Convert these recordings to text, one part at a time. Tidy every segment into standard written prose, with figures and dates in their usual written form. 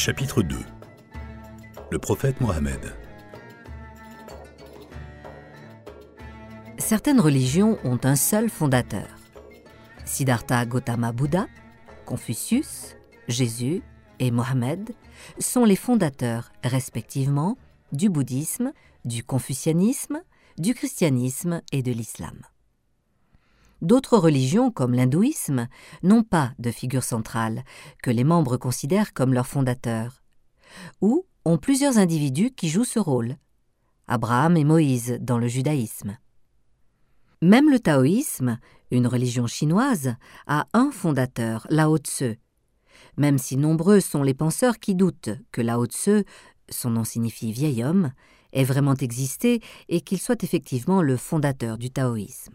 Chapitre 2. Le prophète Mohammed. Certaines religions ont un seul fondateur. Siddhartha Gautama Bouddha, Confucius, Jésus et Mohammed sont les fondateurs, respectivement, du bouddhisme, du confucianisme, du christianisme et de l'islam. D'autres religions, comme l'hindouisme, n'ont pas de figure centrale, que les membres considèrent comme leur fondateur, ou ont plusieurs individus qui jouent ce rôle, Abraham et Moïse dans le judaïsme. Même le taoïsme, une religion chinoise, a un fondateur, Lao Tse, même si nombreux sont les penseurs qui doutent que Lao Tse, son nom signifie vieil homme, ait vraiment existé et qu'il soit effectivement le fondateur du taoïsme.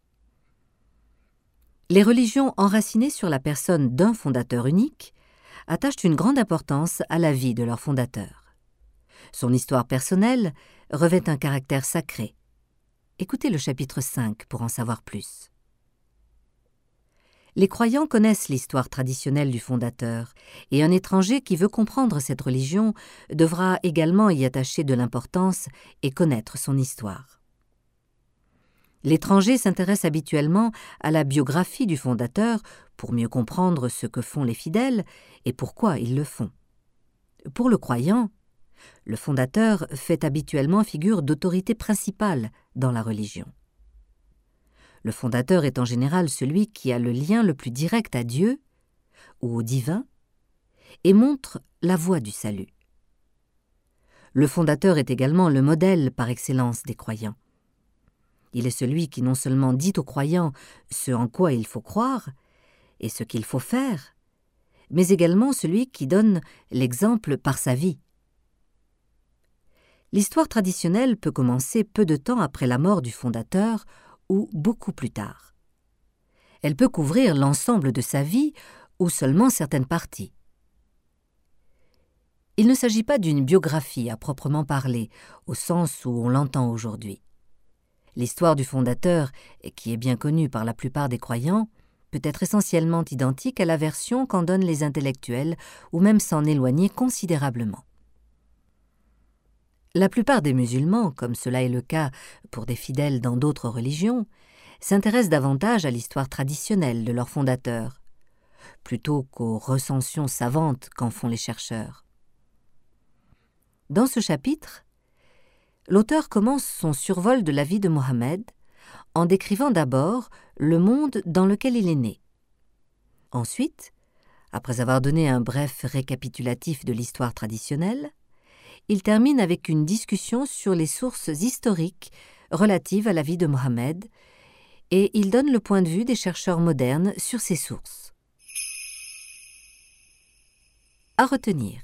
Les religions enracinées sur la personne d'un fondateur unique attachent une grande importance à la vie de leur fondateur. Son histoire personnelle revêt un caractère sacré. Écoutez le chapitre 5 pour en savoir plus. Les croyants connaissent l'histoire traditionnelle du fondateur, et un étranger qui veut comprendre cette religion devra également y attacher de l'importance et connaître son histoire. L'étranger s'intéresse habituellement à la biographie du fondateur pour mieux comprendre ce que font les fidèles et pourquoi ils le font. Pour le croyant, le fondateur fait habituellement figure d'autorité principale dans la religion. Le fondateur est en général celui qui a le lien le plus direct à Dieu ou au divin et montre la voie du salut. Le fondateur est également le modèle par excellence des croyants. Il est celui qui non seulement dit aux croyants ce en quoi il faut croire et ce qu'il faut faire, mais également celui qui donne l'exemple par sa vie. L'histoire traditionnelle peut commencer peu de temps après la mort du fondateur ou beaucoup plus tard. Elle peut couvrir l'ensemble de sa vie ou seulement certaines parties. Il ne s'agit pas d'une biographie à proprement parler, au sens où on l'entend aujourd'hui. L'histoire du fondateur, qui est bien connue par la plupart des croyants, peut être essentiellement identique à la version qu'en donnent les intellectuels ou même s'en éloigner considérablement. La plupart des musulmans, comme cela est le cas pour des fidèles dans d'autres religions, s'intéressent davantage à l'histoire traditionnelle de leur fondateur, plutôt qu'aux recensions savantes qu'en font les chercheurs. Dans ce chapitre, l'auteur commence son survol de la vie de Mohammed en décrivant d'abord le monde dans lequel il est né. Ensuite, après avoir donné un bref récapitulatif de l'histoire traditionnelle, il termine avec une discussion sur les sources historiques relatives à la vie de Mohammed et il donne le point de vue des chercheurs modernes sur ces sources. À retenir.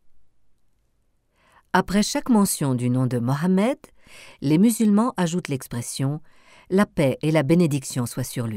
Après chaque mention du nom de Mohammed, les musulmans ajoutent l'expression « La paix et la bénédiction soient sur lui ».